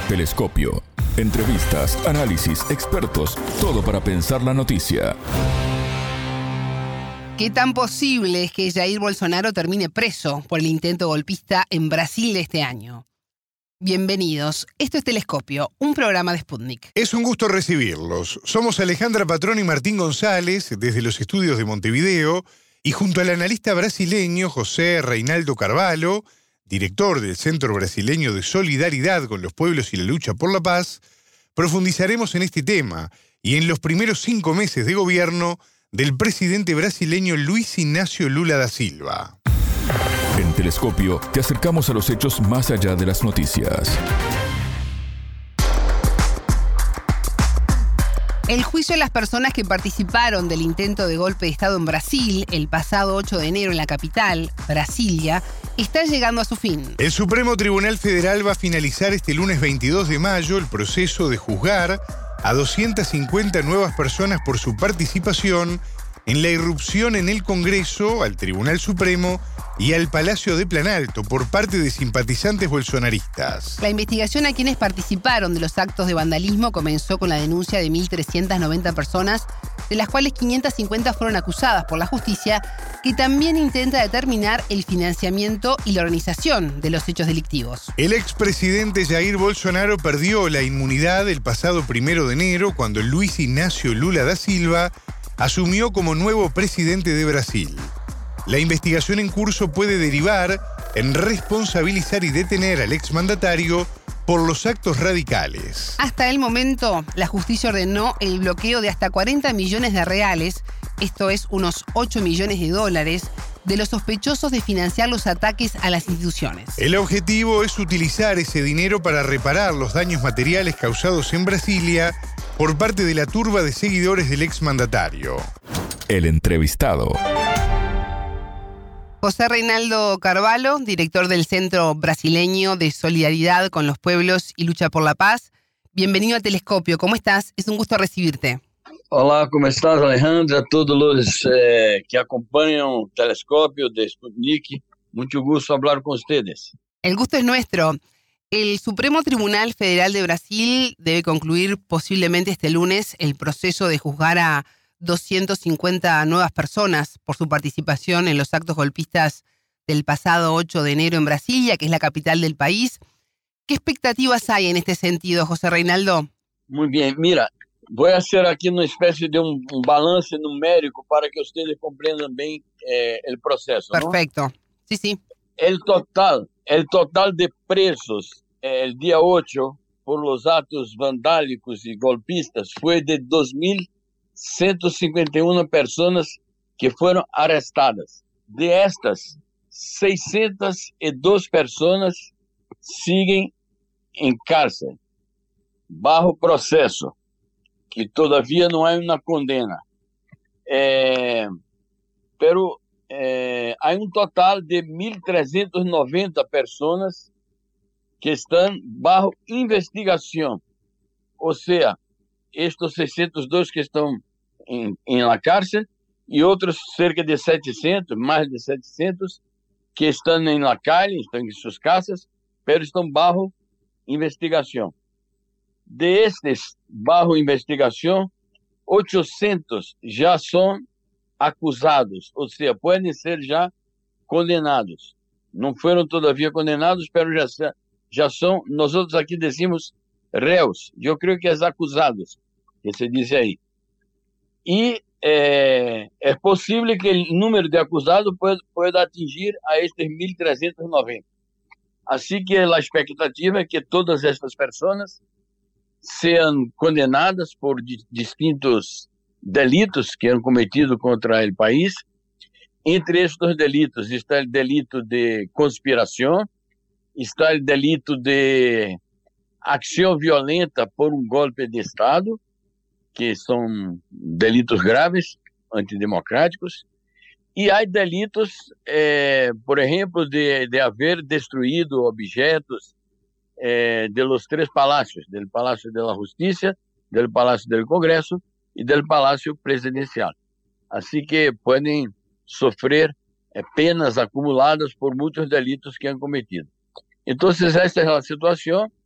Telescopio. Entrevistas, análisis, expertos, todo para pensar la noticia. ¿Qué tan posible es que Jair Bolsonaro termine preso por el intento golpista en Brasil de este año? Bienvenidos, esto es Telescopio, un programa de Sputnik. Es un gusto recibirlos. Somos Alejandra Patrón y Martín González, desde los estudios de Montevideo, y junto al analista brasileño José Reinaldo Carvalho, director del Centro Brasileño de Solidaridad con los Pueblos y la Lucha por la Paz, profundizaremos en este tema y en los primeros 5 meses de gobierno del presidente brasileño Luiz Inácio Lula da Silva. En Telescopio te acercamos a los hechos más allá de las noticias. El juicio de las personas que participaron del intento de golpe de Estado en Brasil el pasado 8 de enero en la capital, Brasilia, está llegando a su fin. El Supremo Tribunal Federal va a finalizar este lunes 22 de mayo el proceso de juzgar a 250 nuevas personas por su participación en la irrupción en el Congreso, al Tribunal Supremo y al Palacio de Planalto por parte de simpatizantes bolsonaristas. La investigación a quienes participaron de los actos de vandalismo comenzó con la denuncia de 1.390 personas, de las cuales 550 fueron acusadas por la justicia, que también intenta determinar el financiamiento y la organización de los hechos delictivos. El expresidente Jair Bolsonaro perdió la inmunidad el pasado 1 de enero cuando Luiz Inácio Lula da Silva asumió como nuevo presidente de Brasil. La investigación en curso puede derivar en responsabilizar y detener al exmandatario por los actos radicales. Hasta el momento, la justicia ordenó el bloqueo de hasta 40 millones de reales, esto es unos 8 millones de dólares, de los sospechosos de financiar los ataques a las instituciones. El objetivo es utilizar ese dinero para reparar los daños materiales causados en Brasilia por parte de la turba de seguidores del exmandatario. El entrevistado. José Reinaldo Carvalho, director del Centro Brasileño de Solidaridad con los Pueblos y Lucha por la Paz. Bienvenido a Telescopio. ¿Cómo estás? Es un gusto recibirte. Olá, como estás, Alejandra? Todos los que acompañan Telescopio de Sputnik, mucho gusto hablar con ustedes. El gusto es nuestro. El Supremo Tribunal Federal de Brasil debe concluir posiblemente este lunes el proceso de juzgar a 250 nuevas personas por su participación en los actos golpistas del pasado 8 de enero en Brasilia, que es la capital del país. ¿Qué expectativas hay en este sentido, José Reinaldo? Muy bien, mira, voy a hacer aquí una especie de un balance numérico para que ustedes comprendan bien el proceso. Perfecto, ¿no? Sí. El total de presos el día 8 por los actos vandálicos y golpistas fue de 2.151 personas que fueron arrestadas. De estas, 602 personas siguen en cárcel, bajo proceso, que todavía no hay una condena. Pero hay un total de 1.390 personas que están bajo investigación. O sea, estos 602 que están en la cárcel y otros cerca de 700, más de 700, que están en la calle, están en sus casas, pero están bajo investigación. De estes bajo investigación, 800 ya son acusados, o sea, pueden ser ya condenados. No fueron todavía condenados, pero ya son, nosotros aquí decimos réus, yo creo que es acusados, que se dice ahí. Y es posible que el número de acusados pueda atingir a estes 1.390. Así que la expectativa es que todas estas personas sean condenadas por distintos delitos que han cometido contra el país. Entre estos delitos está el delito de conspiración, está el delito de acción violenta por un golpe de Estado, que son delitos graves, antidemocráticos, y hay delitos, por ejemplo, de haber destruido objetos de los 3 palacios, del Palacio de la Justicia, del Palacio del Congreso y del Palacio Presidencial. Así que pueden sofrer penas acumuladas por muchos delitos que han cometido. Entonces, esta es la situación.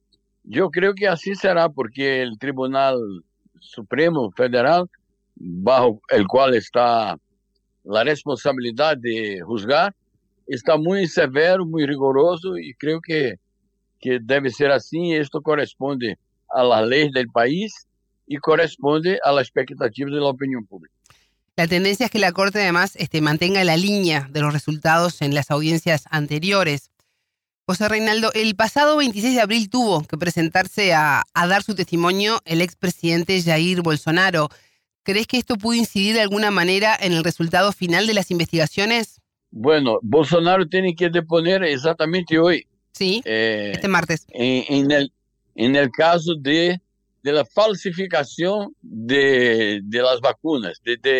Yo creo que así será, porque el Tribunal Supremo Federal, bajo el cual está la responsabilidad de juzgar, está muy severo, muy riguroso, y creo que debe ser así. Esto corresponde a las leyes del país y corresponde a la expectativa de la opinión pública. La tendencia es que la Corte además mantenga la línea de los resultados en las audiencias anteriores. José Reinaldo, el pasado 26 de abril tuvo que presentarse a dar su testimonio el expresidente Jair Bolsonaro. ¿Crees que esto pudo incidir de alguna manera en el resultado final de las investigaciones? Bueno, Bolsonaro tiene que deponer exactamente hoy. Sí, este martes. En el caso de la falsificación de las vacunas,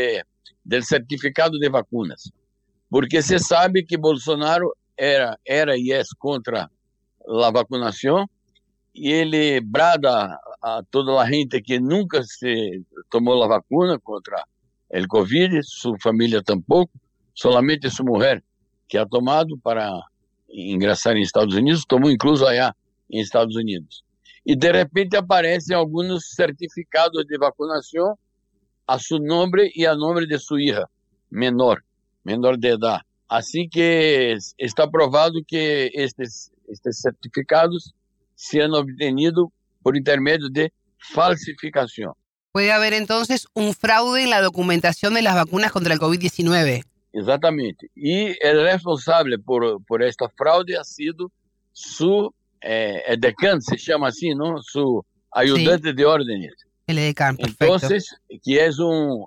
del certificado de vacunas. Porque se sabe que Bolsonaro era y es contra la vacunación, y ele brada a toda a gente que nunca se tomou a vacuna contra o Covid, sua família tampouco, solamente sua mulher que ha tomado para ingressar em Estados Unidos, tomou incluso allá em Estados Unidos. E de repente aparecem alguns certificados de vacunação a seu nome e a nome de sua hija, menor de idade. Assim que está provado que estes certificados sean obtenidos por intermedio de falsificación. Puede haber entonces un fraude en la documentación de las vacunas contra el COVID-19. Exatamente. Y el responsable por esta fraude ha sido su edecán, se llama así, ¿no? Su ayudante de órdenes. El edecán, perfecto. Entonces, que es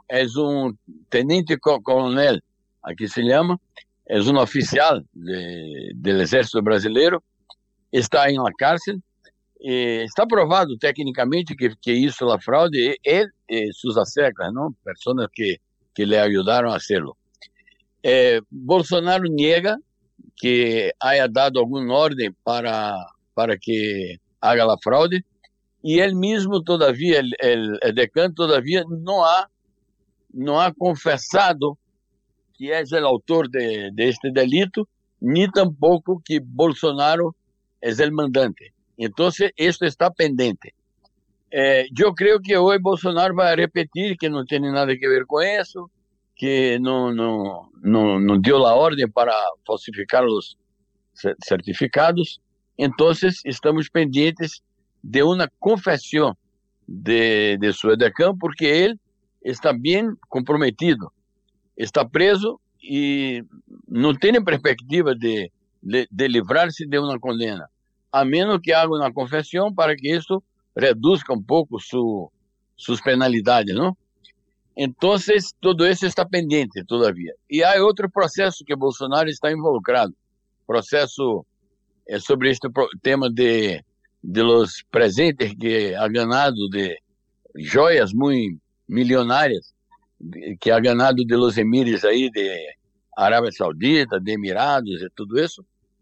un teniente coronel, aquí se llama, es un oficial del ejército brasileiro, está en la cárcel. Está provado tecnicamente que hizo la fraude, él y sus asecas, ¿no? Personas que le ayudaron a hacerlo. Bolsonaro niega que haya dado alguna orden para que haga la fraude, y él mismo todavía, el decano todavía no ha confesado que es el autor de este delito, ni tampoco que Bolsonaro es el mandante. Entonces, esto está pendiente. Yo creo que hoy Bolsonaro va a repetir que no tiene nada que ver con eso, que no dio la orden para falsificar los certificados. Entonces, estamos pendientes de una confesión de su edecán, porque él está bien comprometido, está preso y no tiene perspectiva de librarse de una condena, a menos que haga una confesión para que esto reduzca un poco sus penalidades, ¿no? Entonces, todo eso está pendiente todavía. Y hay otro proceso que Bolsonaro está involucrado, proceso sobre este tema de los presentes que ha ganado, de joias muy millonarias que ha ganado de los emires ahí de Arábia Saudita, de Emirados y todo eso.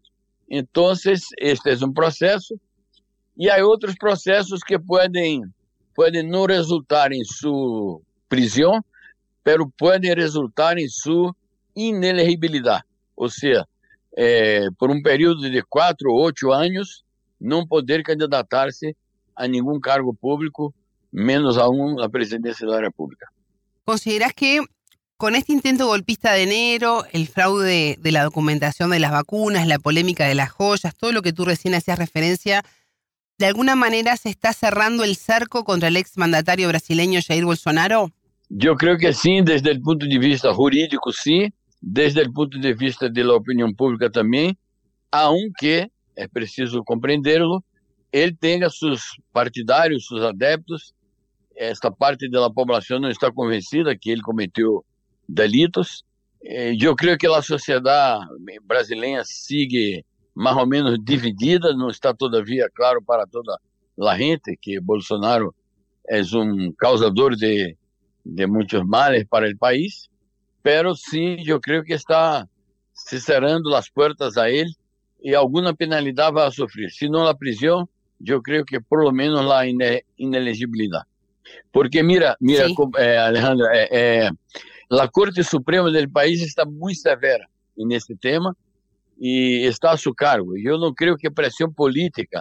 Entonces, este es un proceso, y hay otros procesos que pueden no resultar en su prisión, pero pueden resultar en su inelegibilidad. O sea, por un período de 4 o 8 años, no poder candidatarse a ningún cargo público, menos aún la presidencia de la República. ¿Considerás que con este intento golpista de enero, el fraude de la documentación de las vacunas, la polémica de las joyas, todo lo que tú recién hacías referencia, de alguna manera se está cerrando el cerco contra el exmandatario brasileño Jair Bolsonaro? Yo creo que sí, desde el punto de vista jurídico sí, desde el punto de vista de la opinión pública también, aunque es preciso comprenderlo, él tenga sus partidarios, sus adeptos. Esta parte de la población no está convencida que él cometió delitos. Yo creo que la sociedad brasileña sigue más o menos dividida, no está todavía claro para toda la gente que Bolsonaro es un causador de muchos males para el país, pero sí, yo creo que está se cerrando las puertas a él y alguna penalidad va a sufrir. Si no la prisión, yo creo que por lo menos la inelegibilidad. Porque mira, Sí. Alejandra, la Corte Suprema del país está muy severa en este tema y está a su cargo. Yo no creo que presión política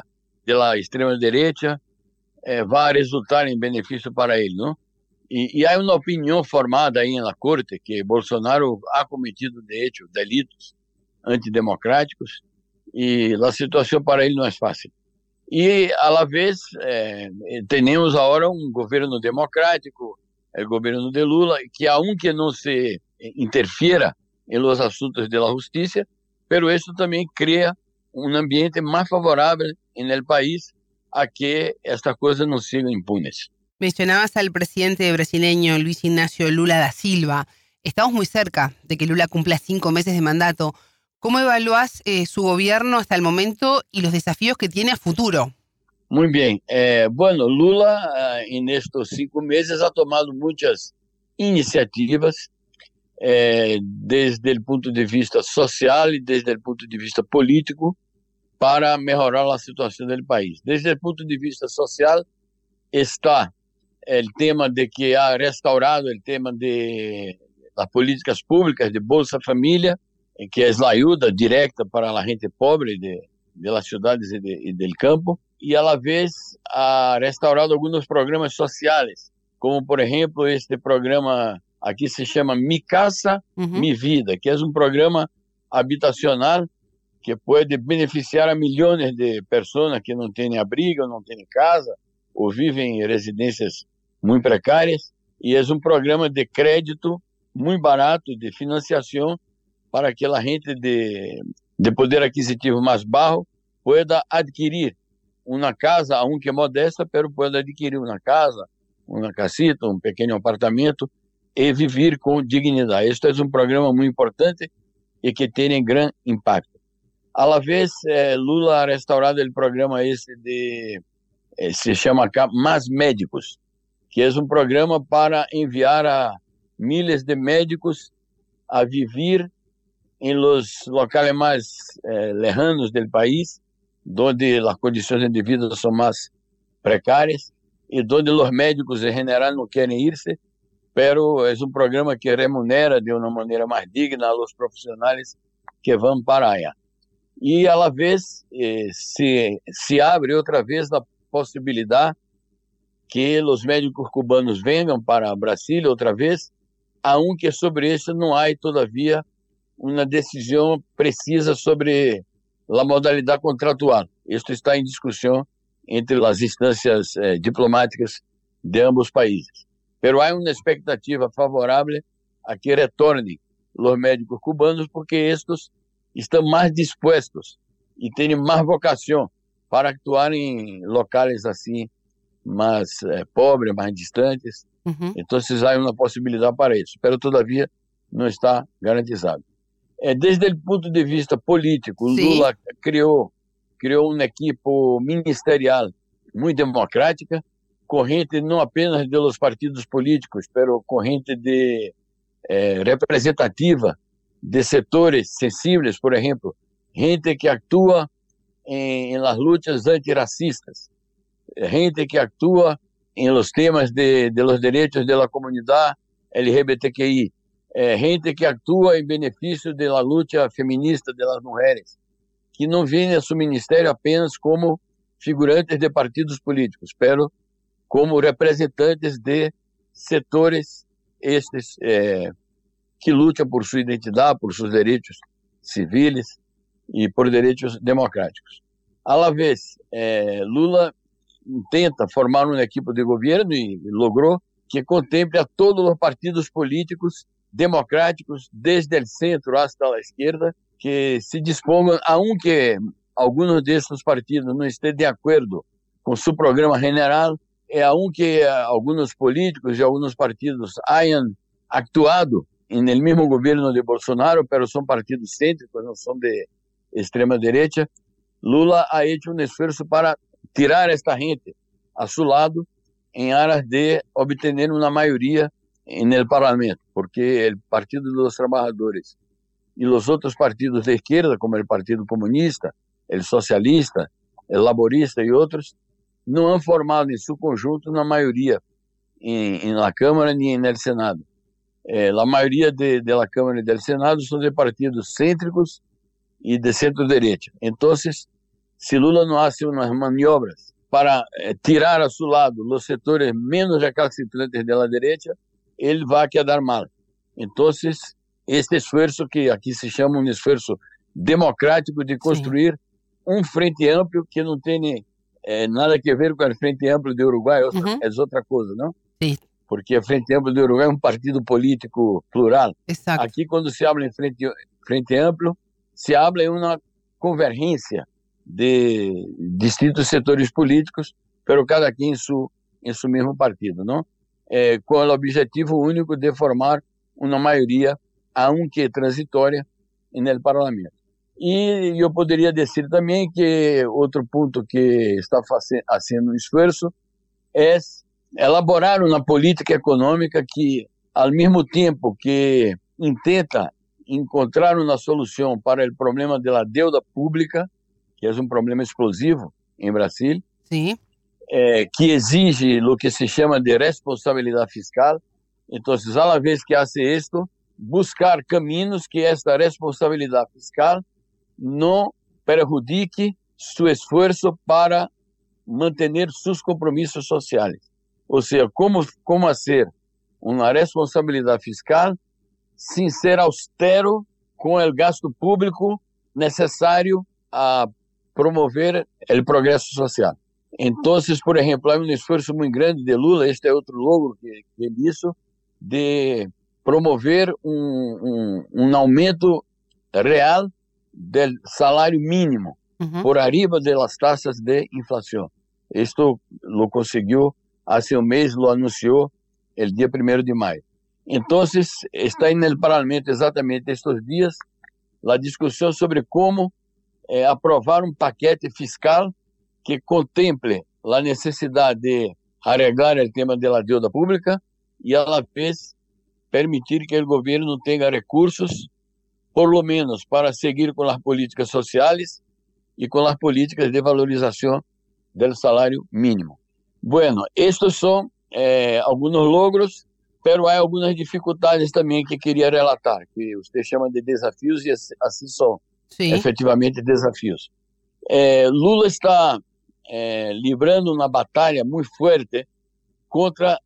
da extrema-direita vai resultar em benefício para ele, não? E há uma opinião formada aí na corte que Bolsonaro ha cometido, de hecho, delitos antidemocráticos e a situação para ele não é fácil. E, a la vez, temos agora um governo democrático, o governo de Lula, que aunque não se interfiera em los assuntos de la justiça, pero isso também cria um ambiente mais favorável no país a que estas coisas não sigam impunes. Mencionabas al presidente brasileño Luis Ignacio Lula da Silva. Estamos muy cerca de que Lula cumpla 5 meses de mandato. ¿Cómo evaluás su gobierno hasta el momento y los desafíos que tiene a futuro? Muy bien. Bueno, Lula en estos 5 meses ha tomado muchas iniciativas desde el punto de vista social y desde el punto de vista político para mejorar la situación del país. Desde el punto de vista social está el tema de que ha restaurado el tema de las políticas públicas de Bolsa Familia, que es la ayuda directa para la gente pobre de las ciudades y del campo, y a la vez ha restaurado algunos programas sociales, como por ejemplo este programa aquí se llama Mi Casa, Mi Vida, que es un programa habitacional que puede beneficiar a millones de personas que no tienen abrigo, no tienen casa, ou vivem em residências muito precárias, e é um programa de crédito muito barato, de financiação, para que a gente de poder aquisitivo mais baixo pueda adquirir uma casa, aunque modesta, pero pueda adquirir uma casa, uma casita, um pequeno apartamento, e viver com dignidade. Este é um programa muito importante e que tem grande impacto. A la vez, Lula ha restaurado o programa se chama Mais Médicos, que é um programa para enviar a milhares de médicos a viver em los locais mais lejanos do país, onde as condições de vida são mais precárias e onde os médicos em geral não querem ir-se, pero é um programa que remunera de uma maneira mais digna a los profissionais que vão para allá. E, a la vez, se abre outra vez a possibilidade que os médicos cubanos venham para Brasília outra vez, aunque sobre isso não há, todavia, uma decisão precisa sobre a modalidade contratual. Isto está em discussão entre as instâncias diplomáticas de ambos países. Pero há uma expectativa favorável a que retornem os médicos cubanos, porque estes estão mais dispostos e têm mais vocação para actuar em locais assim mais pobres, mais distantes. Então, há uma possibilidade para isso, mas todavia não está garantizado. Desde o ponto de vista político, Lula criou uma equipe ministerial muito democrática, corrente não apenas dos partidos políticos, mas corrente representativa de setores sensíveis, por exemplo, gente que atua em las lutas antirracistas, gente que atua em los temas de los direitos da comunidade LGBTQI, gente que atua em benefício da luta feminista das mulheres, que não vêm a seu ministério apenas como figurantes de partidos políticos, pero como representantes de setores estes que lutam por sua identidade, por seus direitos civis e por direitos democráticos. A la vez, Lula tenta formar uma equipe de governo e logrou que contemple a todos os partidos políticos democráticos, desde o centro hasta a esquerda, que se dispongam, aunque alguns desses partidos não estejam de acordo com seu programa general, aunque alguns políticos e alguns partidos hayan actuado no mesmo governo de Bolsonaro, mas são partidos cêntricos, não são de extrema direita, Lula ha hecho um esforço para tirar esta gente a seu lado em aras de obter uma maioria no parlamento, porque o Partido dos Trabalhadores e os outros partidos de esquerda, como o Partido Comunista, o Socialista, o Laborista e outros, não han formado em seu conjunto uma maioria na Câmara nem no Senado. A maioria da Câmara e do Senado são de partidos cêntricos e de centro-direita. Então, si Lula no hace unas maniobras para tirar a su lado los sectores menos recalcitrantes de la derecha, él va a quedar mal. Entonces, este esfuerzo que aquí se llama un esfuerzo democrático de construir un frente amplio que no tiene nada que ver con el Frente Amplio de Uruguay, es otra cosa, ¿no? Sí. Porque el Frente Amplio de Uruguay es un partido político plural. Exacto. Aquí cuando se habla en Frente Amplio, se habla en una convergencia de distintos sectores políticos, pero cada quien en su mismo partido, ¿no? Con el objetivo único de formar una mayoría, aunque transitoria, en el Parlamento. Y yo podría decir también que otro punto que está haciendo un esfuerzo es elaborar una política económica que, al mismo tiempo que intenta encontrar una solución para el problema de la deuda pública, que es un problema explosivo en Brasil, Sí. Que exige lo que se llama de responsabilidad fiscal. Entonces, a la vez que hace esto, buscar caminos que esta responsabilidad fiscal no perjudique su esfuerzo para mantener sus compromisos sociales. O sea, cómo hacer una responsabilidad fiscal sin ser austero con el gasto público necesario a promover el progreso social. Entonces, por ejemplo, hay un esfuerzo muy grande de Lula, este es otro logro que él hizo, de promover un aumento real del salario mínimo por arriba de las tasas de inflación. Esto lo consiguió hace un mes, lo anunció el día 1 de mayo. Entonces, está en el Parlamento exatamente estos días la discusión sobre cómo aprovar un paquete fiscal que contemple la necesidad de arreglar el tema de la deuda pública y a la vez permitir que el gobierno tenga recursos, por lo menos para seguir con las políticas sociales y con las políticas de valorización del salario mínimo. Bueno, estos son algunos logros, pero hay algunas dificultades también que quería relatar, que usted llama de desafíos y así son, efectivamente, desafíos. Lula está librando una batalla muy fuerte contra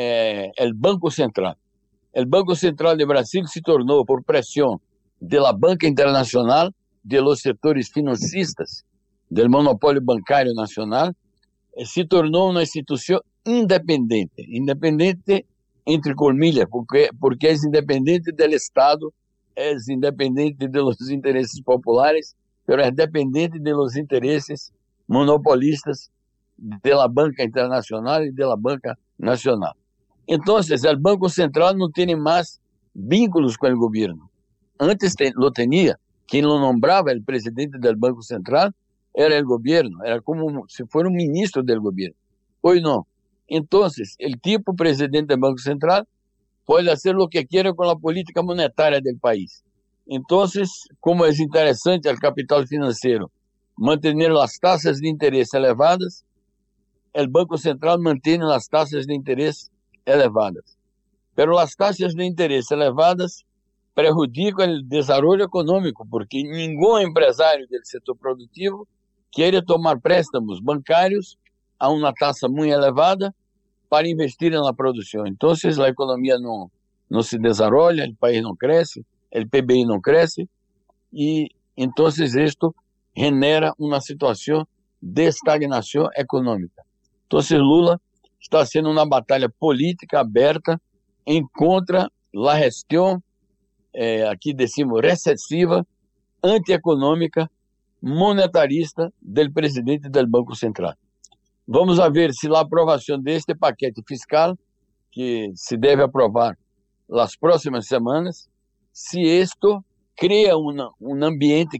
el Banco Central. El Banco Central de Brasil se tornó, por presión de la banca internacional, de los sectores financistas, del monopolio bancario nacional, se tornou uma instituição independente, independente entre comillas, porque é independente do Estado, é independente dos interesses populares, mas é dependente dos interesses monopolistas da banca internacional e da banca nacional. Então, o Banco Central não tem mais vínculos com o governo. Antes lo tinha, quem lo nombrava o presidente do Banco Central era o governo, era como se fosse um ministro do governo. Hoje não. Então, o tipo presidente do Banco Central pode fazer o que quiera com a política monetária do país. Então, como é interessante o capital financeiro manter as taxas de interesse elevadas, o Banco Central mantém as taxas de interesse elevadas. Pero as taxas de interesse elevadas prejudicam o desenvolvimento econômico, porque nenhum empresário do setor produtivo quer tomar préstamos bancários a uma taxa muito elevada para investir na produção. Então, a economia não se desenvolve, o país não cresce, o PBI não cresce, e então isto genera uma situação de estagnação econômica. Então, Lula está haciendo uma batalha política aberta em contra a gestão, aqui decimos, recessiva, antieconômica, monetarista do presidente do Banco Central. Vamos a ver se a aprovação deste paquete fiscal, que se deve aprovar nas próximas semanas, se isto cria um ambiente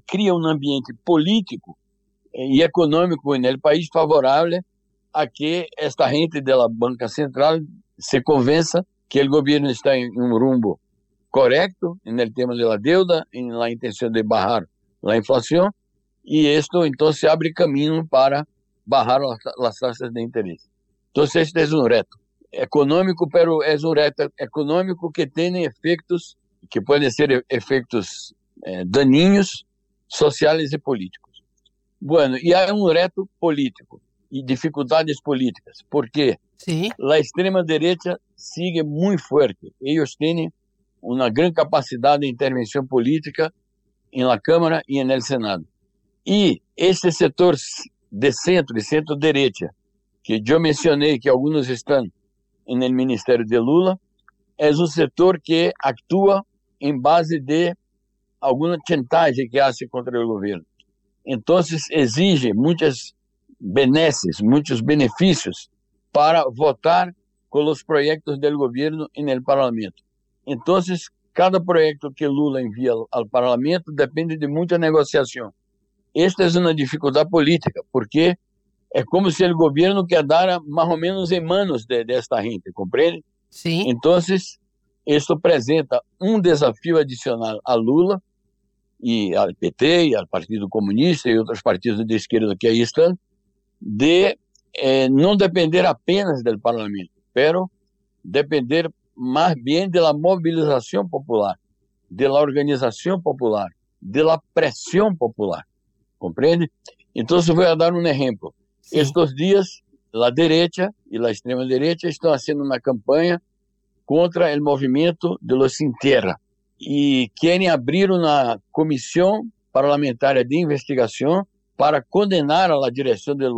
político e econômico no país favorável a que esta gente da Banca Central se convença que o governo está em um rumbo correto no tema da deuda, na intenção de barrar a inflação, e isto então se abre caminho para barrar as taxas de interesse. Então, este é um reto econômico, pero é um reto econômico que tem efeitos, que podem ser efeitos daninhos, sociais e políticos. Bueno, e há reto político e dificuldades políticas, porque a extrema-direita sigue muito forte. Eles têm uma grande capacidade de intervenção política na Câmara e no Senado. E este setor de centro e centro-direita, que eu mencionei que alguns estão no Ministério de Lula, é um setor que atua em base de alguma chantagem que hace contra o governo. Então, exige muitas benesses, muitos benefícios para votar com os projetos do governo no parlamento. Então, cada projeto que Lula envia ao parlamento depende de muita negociação. Esta é uma dificuldade política, porque é como se o governo quedara mais ou menos em manos desta gente, compreende? Sim. Então, isso apresenta um desafio adicional a Lula e ao PT, e ao Partido Comunista e outros partidos de esquerda que aí estão, de não depender apenas do parlamento, pero depender mais bem da mobilização popular, da organização popular, da pressão popular, compreende? Então, eu vou dar um exemplo. Sim. Estes dias, a direita e a extrema-direita estão fazendo uma campanha contra o movimento de los Sin Tierra e querem abrir uma comissão parlamentar de investigação para condenar a direção do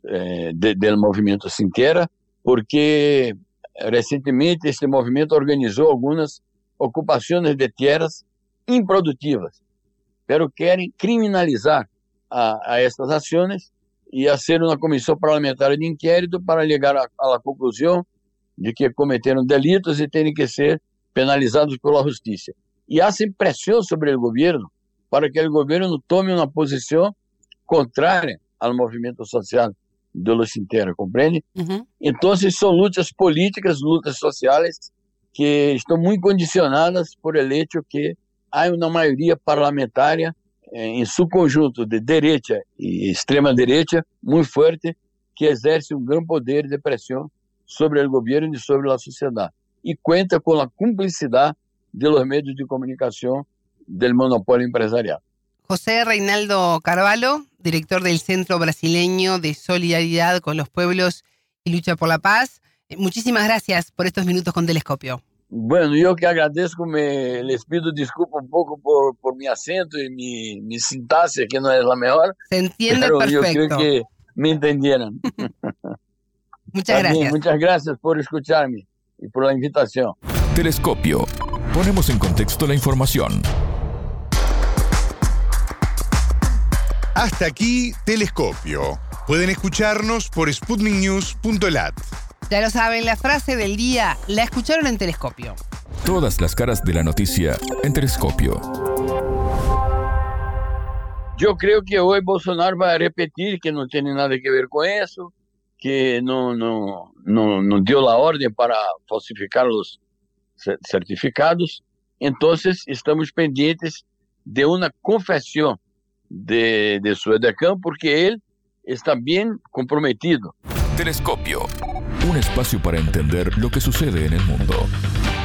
movimento Sin Tierra, porque recentemente este movimento organizou algumas ocupações de terras improdutivas, pero querem criminalizar a estas ações e fazer uma comissão parlamentar de inquérito para chegar à conclusão de que cometeram delitos e têm que ser penalizados pela justiça. E hacen pressão sobre o governo para que o governo tome uma posição contrária ao movimento social de los Sin Tierra, compreende? Uhum. Então, são lutas políticas, lutas sociais que estão muito condicionadas por el hecho que há uma maioria parlamentar em seu conjunto de direita e extrema-direita muito forte que exerce um grande poder de pressão sobre o governo e sobre a sociedade. E conta com a cumplicidade dos meios de comunicação do monopólio empresarial. José Reinaldo Carvalho, director del Centro Brasileño de Solidaridad con los Pueblos y Lucha por la Paz. Muchísimas gracias por estos minutos con Telescopio. Bueno, eu que agradeço, les pido desculpa um pouco por mi acento e mi sintaxe, que não é a melhor. Se entiende pero perfecto. Eu creo que me entendieron. Muchas gracias. Muchas gracias por escucharme y por la invitación. Telescopio. Ponemos en contexto la información. Hasta aquí, Telescopio. Pueden escucharnos por sputniknews.lat. Ya lo saben, la frase del día la escucharon en Telescopio. Todas las caras de la noticia en Telescopio. Yo creo que hoy Bolsonaro va a repetir que no tiene nada que ver con eso, que no dio la orden para falsificar los certificados. Entonces, estamos pendientes de una confesión de su edecán, porque él está bien comprometido. Telescopio. Un espacio para entender lo que sucede en el mundo.